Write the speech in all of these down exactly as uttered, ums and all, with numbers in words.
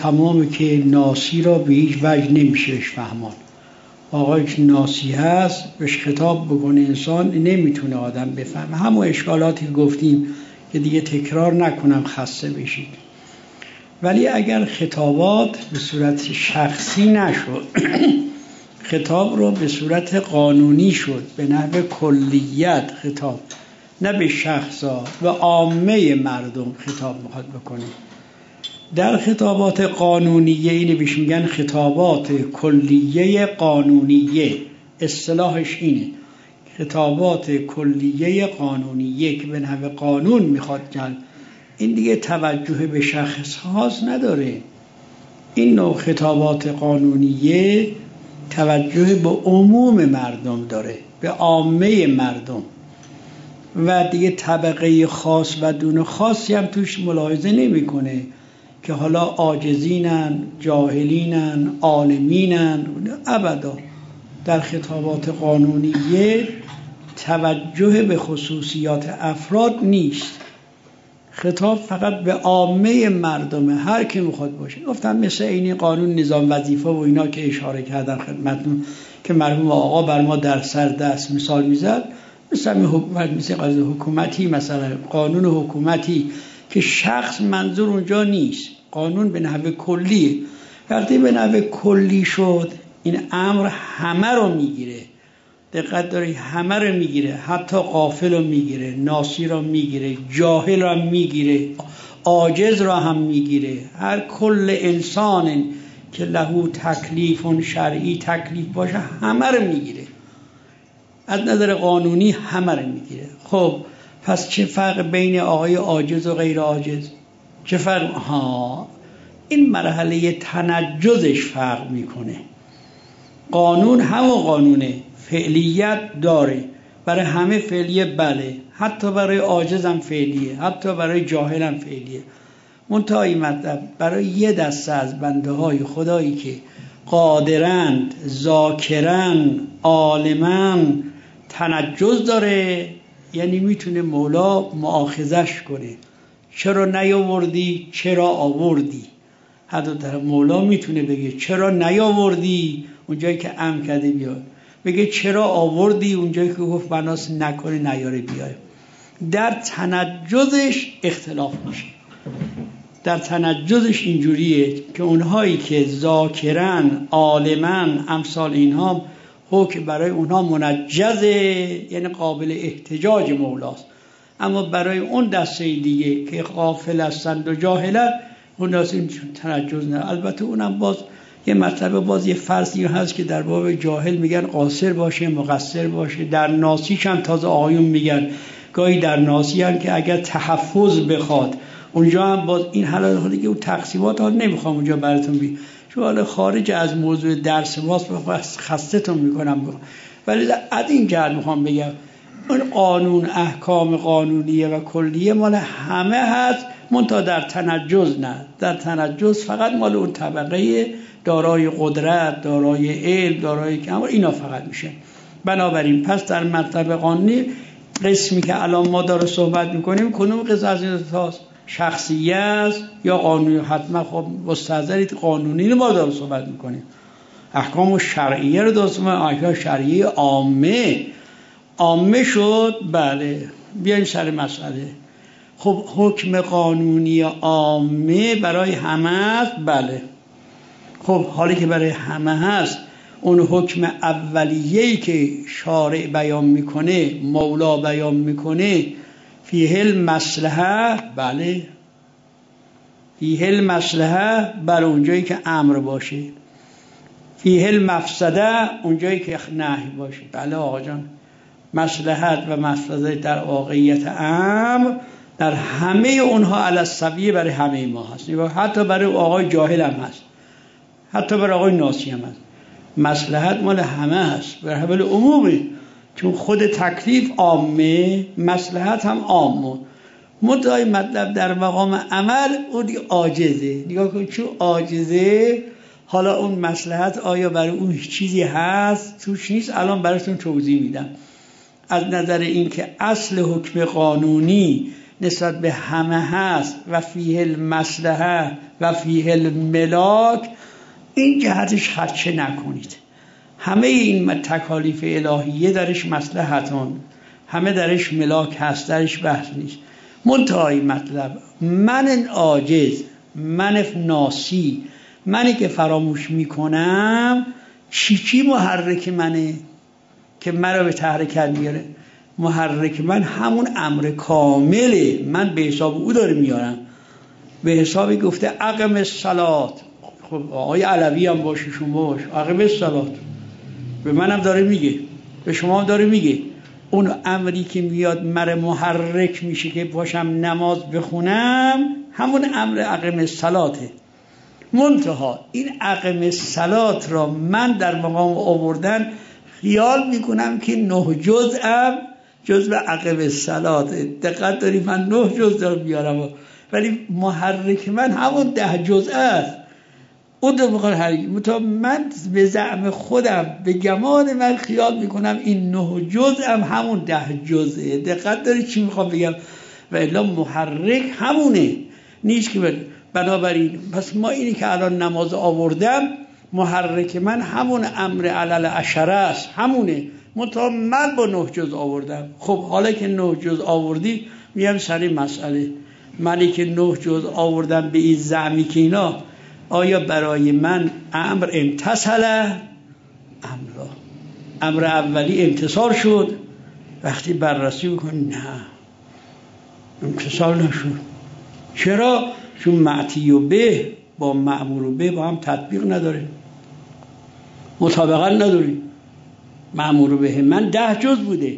تمام که ناسی را به هیچ وجه نمیشه فهمان. آقایی که ناسی هست بهش خطاب بکنه انسان نمیتونه آدم بفهمه. همون اشکالاتی که گفتیم که دیگه تکرار نکنم خسته بشید. ولی اگر خطابات به صورت شخصی نشد خطاب رو به صورت قانونی شد، به نحو کلیت خطاب، نه به شخصا و عامه مردم خطاب میخواد بکنه. در خطابات قانونیه اینه بهش میگن خطابات کلیه قانونیه، اصطلاحش اینه خطابات کلیه قانونیه که به نحو قانون میخواد جلب. این دیگه توجه به شخص خاص نداره. این نوع خطابات قانونیه توجه به عموم مردم داره، به عامه مردم، و دیگه طبقه خاص و دون خاصی هم توش ملاحظه نمیکنه که حالا عاجزینن، جاهلینن، عالمینن، ابدا. در خطابات قانونیه توجه به خصوصیات افراد نیست. خطاب فقط به عامه مردمه، هر کی میخواد باشه. گفتم مثل اینی قانون نظام وظیفه و اینا که اشاره کردن خدمتتون که مرحوم آقا بر ما در سر دست مثال میزد، مثل حکومت، مثل قضیه حکومتی، مثلا قانون حکومتی که شخص منظور اونجا نیست، قانون به نحو کلیه. وقتی به نحو کلی شد این امر همه رو میگیره. دقت داری، همه رو میگیره، حتی غافل رو میگیره، ناسی رو میگیره، جاهل رو میگیره، عاجز رو هم میگیره. هر کل انسان که له تکلیف شرعی تکلیف باشه همه رو میگیره. از نظر قانونی همه رو میگیره. خب پس چه فرق بین آقای عاجز و غیر عاجز؟ چه فرق؟ ها، این مرحله تنجزش فرق میکنه. قانون همون قانونه، فعلیت داره، برای همه فعلیه، بله، حتی برای عاجز هم فعلیه، حتی برای جاهل هم فعلیه. منتهی مطلب برای یه دسته از بنده های خدایی که قادرند، ذاکرند، عالمند، تنجز داره، یعنی میتونه مولا مؤاخذش کنه. چرا نیاوردی؟ چرا آوردی؟ حتی در مولا میتونه بگه چرا نیاوردی؟ اونجایی که امر کرده بیاد. بگه چرا آوردی؟ اونجایی که گفت بناس نکنه نیاره بیاره. در تنجزش اختلاف میشه. در تنجزش اینجوریه که اونهایی که ذاکرن، عالمن، امثال اینها، حکم برای اونها منجزه، یعنی قابل احتجاج مولاست. اما برای اون دسته دیگه که غافل هستند و جاهلن، اون این تنجز نه. البته اونم باز یه مطلب، باز یه فرضی هست که در باب جاهل میگن قاصر باشه، مقصر باشه. در ناسیش هم تازه آقایون میگن گاهی در ناسی هم که اگر تحفظ بخواد، اونجا هم باز این حالا خودی که اون تقسیمات ها نمیخوام اونجا براتون بگم، چون حالا خارج از موضوع درس ماست، خستتون میکنم. ولی از این جهت میخوام بگم اون قانون، احکام قانونیه و کلیه مال همه هست، منتها در تنجز نه. در تنجز فقط مال اون طبقه دارای قدرت، دارای علم، دارای کم، اینا فقط میشه. بنابراین پس در مطلب قانونی قسمی که الان ما داره صحبت میکنیم، کنون قسم از این تاست شخصیه است یا قانونی؟ حتما خب مستحضرید قانونی رو ما داره صحبت میکنیم. احکام شرعیه رو داره صحبت، احکام شرعیه عامه عامه شد. بله، بیایم سر مسئله. خب حکم قانونی عامه برای همه است. بله، خب حالی که برای همه هست، اون حکم اولیه‌ای که شارع بیان میکنه، مولا بیان میکنه، فیه المصلحه، بله، فیه المصلحه، بله، اونجایی که امر باشه، فیه المفسده، اونجایی که نهی باشه. بله آقا جان، مصلحت و مفسده در واقعیت امر در همه اونها علی السویه برای همه ما هست، حتی برای آقای جاهل هم هست، حتی برای آقای ناسی هم هست. مصلحت مال همه هست، به حبل عمومی، چون خود تکلیف عامه، مصلحت هم عامه. مدعای مطلب در مقام عمل اون عاجزه. نگاه کن چون عاجزه، حالا اون مصلحت آیا برای اون چیزی هست؟ توش نیست. الان براتون توضیح میدم. از نظر این که اصل حکم قانونی نسبت به همه هست و فیه المصلحه و فیه الملاک، این جهتش خدشه نکنید. همه این تکالیف الهیه درش مصلحتون، همه درش ملاک هست، درش بحث نیست. منتهای مطلب من عاجز، من ناسی، منی که فراموش میکنم، چی چی محرک منه که مرا به تحرکت میاره؟ محرک من همون امر کامله، من به حساب او داره میارم. به حسابی گفته اقم الصلات. خب آقای علوی هم باشی شما باش، اقم الصلات به منم داره میگه، به شما هم داره میگه. اون امری که میاد مرا محرک میشه که باشم نماز بخونم، همون امر اقم الصلاته. منتها این اقم الصلات را من در مقام آوردن خیال میکنم که نه جزءم جزء اقم الصلات. دقت داری من نه جزء دارم بیارم، ولی محرک من همون ده جزء است. اون دو میخواد حرکت متا من به زعم خودم، به گمان من خیال میکنم این نه جزءم همون ده جزءه. دقت داری چی میخوام بگم؟ و الا محرک همونه نیست که. بنابراین پس ما اینی که الان نماز آوردم، محرک من همون امر علل عشره است، همونه. منتها من با نه جز آوردم. خب حالا که نه جز آوردی، میام سر مسئله. منی که نه جز آوردم به این زعمی که اینا، آیا برای من امر امتصل امر امر اولی امتصال شد؟ وقتی بررسی بکنی نه، امتصال نشد. چرا؟ چون معتی و به با مأمور و به با هم تطبیق نداره، مطابقت نداره. مأمور به من ده جز بوده،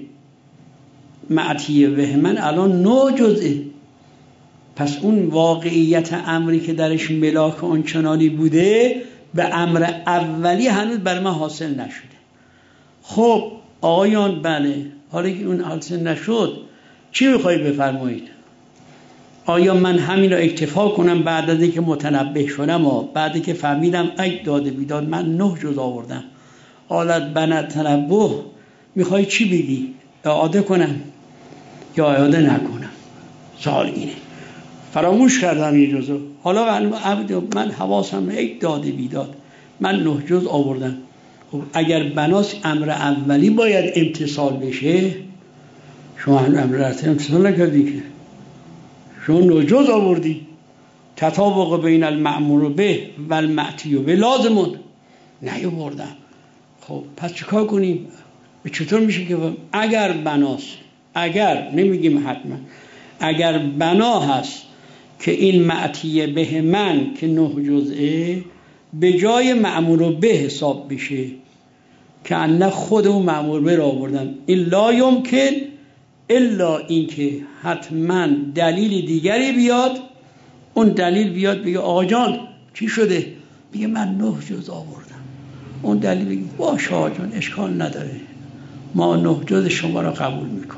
معتی به من الان نه جزه. پس اون واقعیت امری که درش ملاک آنچنانی بوده به امر اولی هنوز بر من حاصل نشده. خب آقایان بله، حالا که اون حاصل نشد چی میخوایی بفرمایید؟ آیا من همین رو اکتفا کنم بعد از اینکه متنبه شدم و بعد که فهمیدم ای داده بیداد من نه جز آوردم، حالت بنا تنبه میخوای چی بگی؟ اعاده کنم یا اعاده نکنم؟ سوال اینه. فراموش کردم یه جزو، حالا من حواسم ای داده بیداد من نه جز آوردم. خب اگر بناس امر اولی باید امتصال بشه، شما امر اولی امتصال نکردی که، شما نه جز آوردی. تطابق بین المأمور به و المعتی به لازمون نیاوردم. خب پس چیکار کنیم؟ چطور میشه که اگر بناس، اگر نمیگیم حتما، اگر بنا هست که این معتی به من که نه جزئه به جای مأمور به حساب بشه، که انه خود اون مأمور به را آوردن، این لا یمکن الا این که حتما دلیل دیگری بیاد. اون دلیل بیاد بگه آقا جان چی شده؟ بگه من نه جز آوردم. اون دلیل بگه باشه آقا جان اشکال نداره، ما نه جز شما را قبول میکنیم.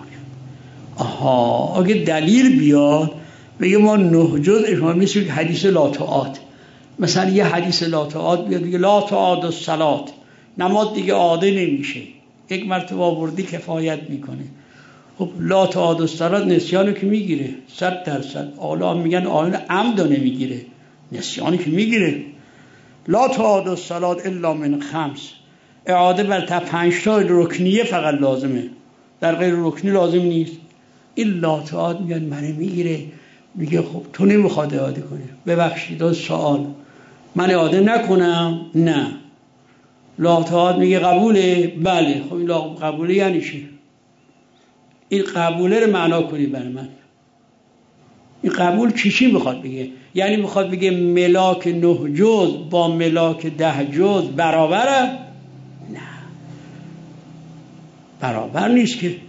آها، اگه دلیل بیاد بگه ما نه جز شما، مثل حدیث لا تعاد، مثلا یه حدیث لا تعاد بیاد بگه لا تعاد الصلات، نماز دیگه عاده نمیشه، یک مرتبه آوردی کفایت میکنه. خب لا تعاد الصلات نسیانو که میگیره صد درصد. حالا میگن آیون عمدو نمیگیره، نسیانو که میگیره. لا تعاد الصلات الا من خمس، اعاده بر تا پنج تا رکنیه فقط لازمه، در غیر رکنی لازم نیست. این لا تعاد میگن منه میگیره. میگه خب تو نمیخواد اعاده کنی، ببخشید سوال من اعاده نکنم؟ نه. لا تعاد میگه قبوله؟ بله. خب این قبوله یعنی چی؟ این قبوله رو معنا کنی برای من. این قبول چی چی میخواد بگه؟ یعنی میخواد بگه ملاک نه جز با ملاک ده جز برابره؟ نه، برابر نیست که.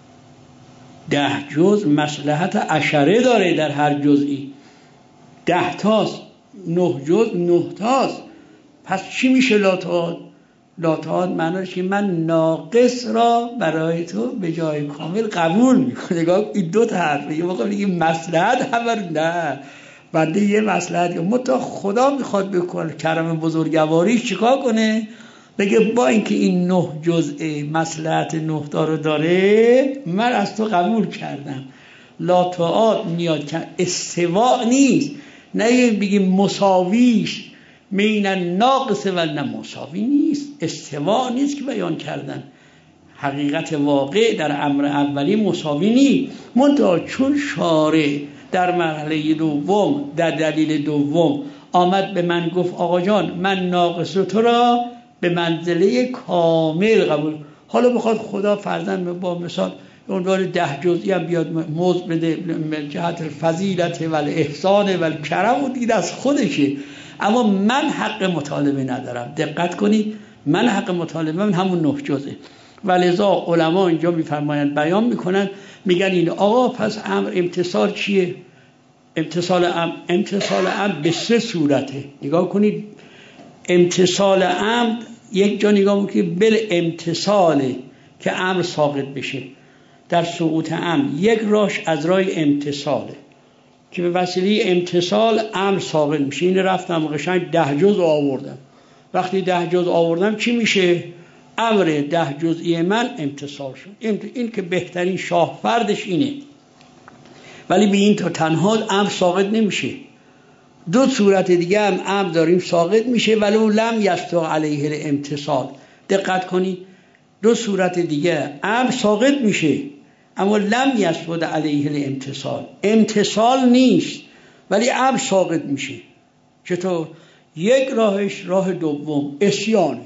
ده جز مصلحت عشره داره در هر جزئی، ده تاست، نه جز نه تاست. پس چی میشه لا تعاد؟ لا تعاد معنیش که من ناقص را برای تو به جای کامل قبول میکنه. نگاه این دو تا حرفه، یه موقع میگه مصلحت همه، نه بنده یه مصلحت متا خدا میخواد بکنه کرم بزرگواریش چیکار کنه؟ بگه با اینکه این نه جزء مصلحت نه تا رو داره، من از تو قبول کردم، لا تعاد میاد که استوا نیست، نه بگیم مساویش بین ناقص و نه مساوی نیست، استوا نیست که بیان کردن. حقیقت واقع در امر اولی مساوی نیست، منتها چون شارع در مرحله دوم در دلیل دوم آمد به من گفت آقا جان من ناقص تو را به منزله کامل قبول، حالا بخواد خدا فرضاً با مثال عنوان ده جزئی هم بیاد موضع بده جهت الفضیلت و الاحسان و الکرم و دید از خودشه، اما من حق مطالبه ندارم. دقت کنید، من حق مطالبه من همون نه جزئه. ولذا علما اینجا میفرمایند بیان میکنن، میگن این آقا پس امر امتصال چیه؟ امتصال امر امتصال امر به سه صورته. نگاه کنید، امتصال امر یک جا نگاه کنید بل امتصاله که امر ساقط بشه. در سقوط امر یک راش از راه امتصاله که به وسیله امتصال امر ساقط میشه. این رفتم قشنگ ده جزء آوردم، وقتی ده جزء آوردم چی میشه؟ امر ده جزئی من امتصال شد. این که بهترین شاه فردش اینه، ولی به این تا تنها امر ساقط نمیشه. دو صورت دیگه هم امر داریم ساقط میشه ولو لم یستق علیه الامتصال. دقت کنید، دو صورت دیگه امر ساقط میشه اما لم یسقط علیه الامتصال، امتصال نیست ولی امر ساقط میشه. چطور؟ یک راهش راه دوم عصیانه،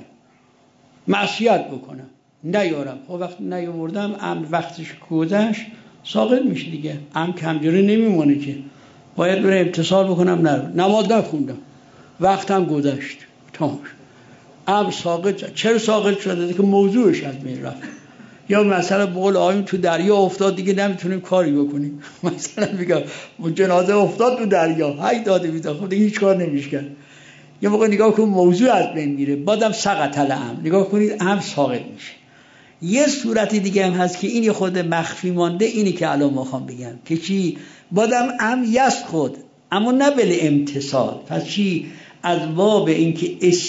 معصیت بکنم نیارم، خب وقتی نیاوردم امر وقتش گذشت ساقط میشه دیگه، امر کمجوری نمیمونه که باید برای امتصال بکنم، نرو نماز نخوندم وقتم گذشت تمام امر ساقط شد. چرا ساقط شده؟ که موضوعش از بین رفت. یا مثلا بقول آیم تو دریا افتاد دیگه نمیتونیم کاری بکنیم، مثلا میگم جنازه افتاد تو دریا هی داده میداد خب دیگه هیچ کار نمیشه کرد. یا موقع نگاه کن موضوع از بین میره، بعدم سقط الامر، نگاه کنید امر ساقط میشه. یه صورت دیگه هم هست که این خود مخفی مانده، اینی که الان میخوام بگم که چی؟ بعدم امر یسقط اما نه بل امتصال. پس چی؟ از باب اینکه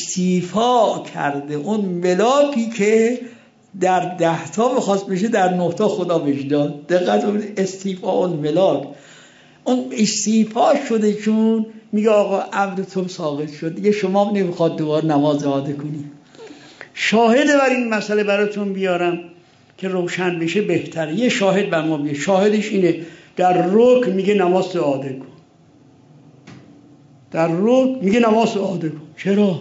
استیفا کرده اون ملاکی که در ده تا میخواست بشه در نه تا خدا بهش داد. دقت کنید، استیفا اون ملاک، اون استیفا شده چون میگه آقا امر تو ساقط شد دیگه، شما نمیخواد دوباره نماز اعاده کنی. شاهد بر این مسئله براتون بیارم که روشن بشه بهتره. یه شاهد بر ما بیاره، شاهدش اینه در رکن میگه نماز اعاده کن، در رکن میگه نماز اعاده کن. چرا؟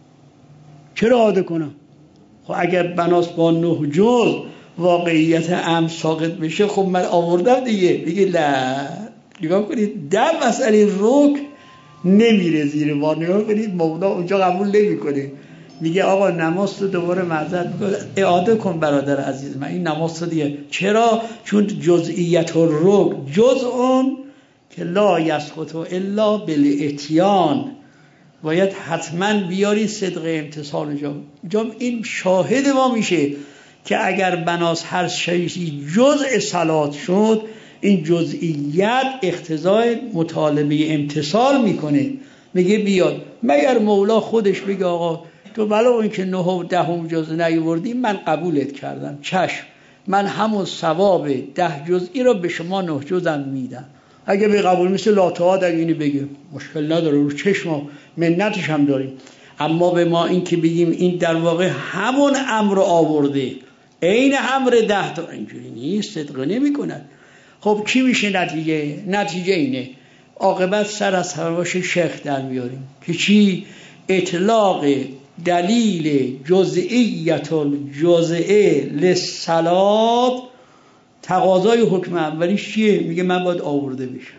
چرا اعاده کنم؟ خب اگر بناس با نه جز واقعیت امر ساقط بشه خب من آوردم دیگه. میگه نه، نگاه کنید در مسئله رکن نمیره زیر ما، نگاه کنید مولا اونجا قبول نمیکنه، میگه آقا نماز تو دوباره معذرت اعاده کن برادر عزیز من، این نماز تو دیگه. چرا؟ چون جزئیت الرکن جزء اون که لا یسقط الا بالاتیان، باید حتما بیاری صدق امتصال جا. جا این شاهد ما میشه که اگر بناس هر شیئی جزء صلات شد این جزئیت اقتضای مطالبه امتصال میکنه. میگه بیاد، مگر مولا خودش بگه آقا تو بلا این که نه و دهم جزء نیاوردی من قبولت کردم، چشم من همون ثواب ده جزئی رو به شما نه جزءم میدم. اگه به قبول مثل لا تعاد اگه اینو بگه مشکل نداره، رو چشم منتش هم داریم. اما به ما این که بگیم این در واقع همون امر آورده عین امر ده تا، اینجوری نیست، صدق نمی کند. خب چی میشه نتیجه؟ نتیجه اینه عاقبت سر از هواش شیخ در میاریم که چی؟ اطلاق دلیل جزئیت الجزئه للصلات تقاضای حکم اولیش چیه؟ میگه من باید آورده بشم،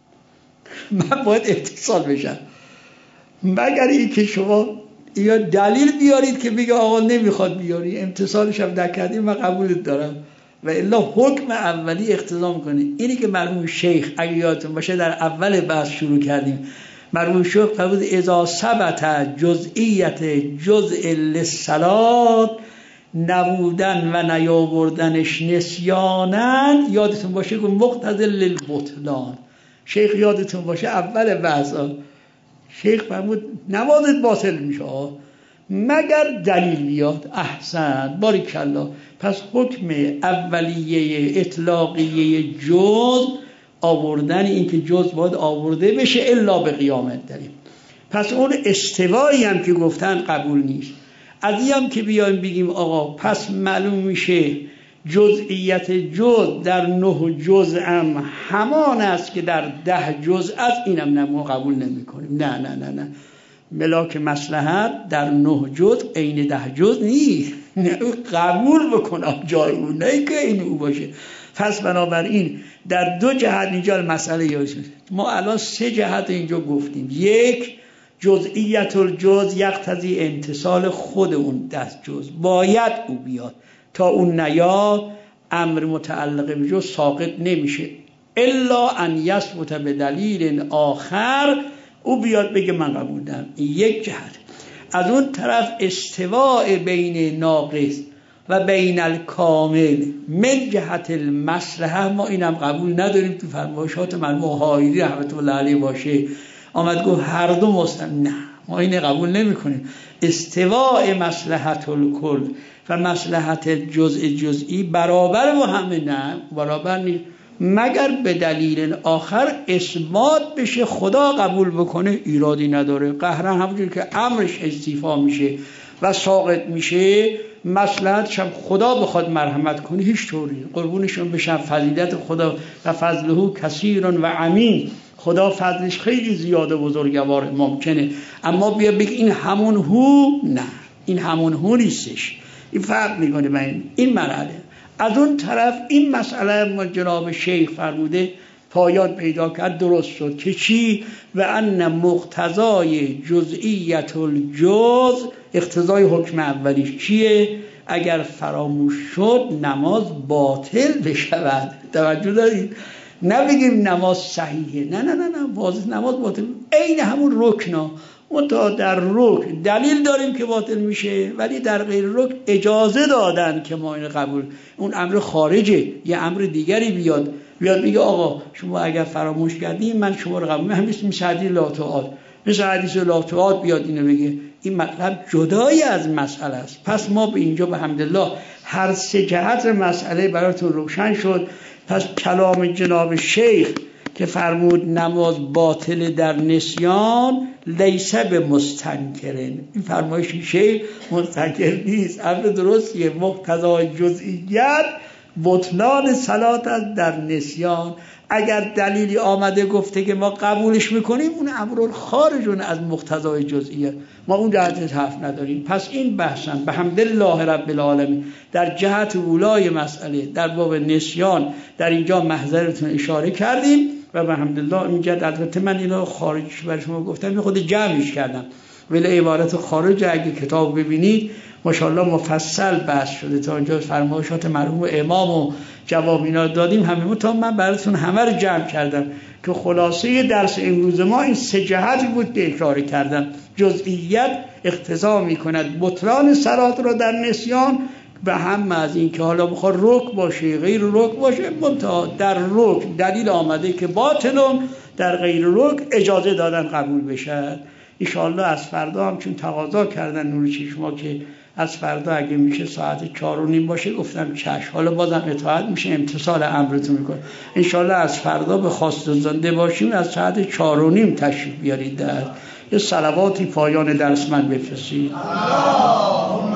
من باید اتصال بشم، مگر این که شما یا دلیل بیارید که میگه آقا نمیخواد بیاری، امتصالش هم نکردی من قبولت دارم، و الا حکم اولی اقتضا میکنه. اینی که مرحوم شیخ اگه یادتون باشه در اول بحث شروع کردیم، مرحوم شیخ فرمود اذا ثبت جزئیت جزء للصلات نبودن و نیاوردنش نسیانن، یادتون باشه که مقتضی للبطلان. شیخ یادتون باشه اول بحث شیخ فرمود نمازت باطل میشه مگر دلیل بیاد. احسن، باریکالله. پس حکم اولیه اطلاقیه جز آوردن این که جز باید آورده بشه الا به قیامت داریم. پس اون استوایی هم که گفتن قبول نیست. از این هم که بیایم بگیم آقا پس معلوم میشه جزئیت جز در نه جزء هم همان است که در ده جزء است، اینم نه ما قبول نمی کنیم. نه نه نه نه ملاک مصلحت در نه جزء عین ده جزء نیست. قبول بکنم جای اون، نه که این او باشه. پس بنابراین در دو جهت اینجا مسئله یاشه. ما الان سه جهت اینجا گفتیم. یک، جزئیت الجز یقتضی انتصال خود اون دست جز، باید او بیاد، تا اون نیاد امر متعلق به جز ساقط نمیشه الا ان یثبت به دلیل آخر، او بیاد بگه من قبول دارم. یک جهت. از اون طرف استواء بین ناقص و بین الکامل من جهت المصلحه ما اینم قبول نداریم. تو فرمایشات مرحوم حائری رحمت الله علیه باشه آمد گفت هر دو مستن، نه ما این قبول نمی کنیم. استواء مصلحت الکل و مصلحت جزء جزئی برابر با همه، نه برابر نیست، مگر به دلیل آخر اثبات بشه خدا قبول بکنه ایرادی نداره. قهرن همونجور که امرش استیفا میشه و ساقط میشه مصلحتش هم خدا بخواد مرحمت کنه هیچ طوری قربونشون بشن. فضیلت خدا و فضله کثیر و عمیم، خدا فضلش خیلی زیاده بزرگوار ممکنه، اما بیا بگی این همون هو، نه این همون هو نیستش. این فرق میکنه بین این مرحله. از اون طرف این مسئله ما جناب شیخ فرموده پایان پیدا کرد، درست شد که چی؟ و ان مقتضای جزئیت الجز، اقتضای حکم اولیش چیه؟ اگر فراموش شد نماز باطل بشود. توجه دارید؟ نبگیم نماز صحیحه، نه نه نه نه واضح نماز باطل، عین همون رکنا. اون تا در رکن دلیل داریم که باطل میشه، ولی در غیر رکن اجازه دادن که ما این قبول، اون امر خارجه، یه امر دیگری بیاد بیاد میگه آقا شما اگر فراموش کردین من شما رو قبول میکنم. مثل مثل حدیث لا تعاد، مثل حدیث لا تعاد بیاد اینو بگه، این مطلب جدایی از مسئله است. پس ما به اینجا به حمدالله هر سه جهت مسئله براتون روشن شد. پس کلام جناب شیخ که فرمود نماز باطل در نسیان لیس به مستنکرن، این فرمایش شیخ مستنکر نیست، امر درستیه. مقتضای جزئیت بطلان صلات است در نسیان. اگر دلیلی آمده گفته که ما قبولش میکنیم، اون امر خارجون از مقتضای جزئیت، ما اون جهت حرف نداریم. پس این بحثم به حمدالله رب العالمین در جهت اولای مسئله در باب نسیان در اینجا محضرتون اشاره کردیم و به حمدالله اینجا البته من اینو خارجش برای شما گفتم، خود جمعش کردم، ولی عبارت خارج اگه کتاب ببینید ماشاءالله مفصل بحث شده. تا اینجا فرمایشات مرحوم امام و جواب اینا دادیم همه، تا من براتون همه رو جمع کردم که خلاصه درس امروز ما این سه جهت بود که اشاره کردم. جزئیت اقتضا میکند بطلان صلات را در نسیان، به هم از این که حالا بخواد رک باشه غیر رک باشه، منتها در رک دلیل آمده که باطلون، در غیر رک اجازه دادن قبول بشه. انشاءالله از فردا هم چون تقاضا کردن نور چشما که از فردا اگه میشه ساعت چهار و نیم باشه، گفتم چشم، حالا بازم اطاعت میشه، امتصال امرتون میکنه. انشاءالله از فردا به خواست و زنده باشیم، از ساعت چهار و نیم تشریف بیارید. در یه صلواتی پایان درس من بفرستید.